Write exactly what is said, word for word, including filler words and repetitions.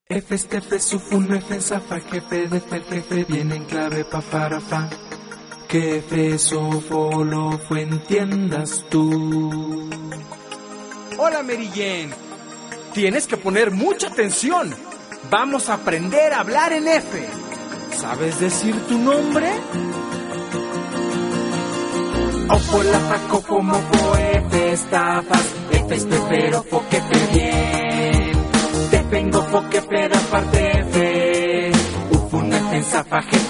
F, F, Sufun, F, Zafa, Jefe, de F, Jefe, viene en clave pa, para, fa. Que F, Sofo, lo fue, entiendas tú. Hola, Mary Jane. Tienes que poner mucha atención. Vamos a aprender a hablar en F. ¿Sabes decir tu nombre? Ofo, la, fa, cofo, mofo, F, estafas, F, espero, fo, que te bien. Te vengo, fo, que peda, parte F. Ufun, F, Zafa, Jefe,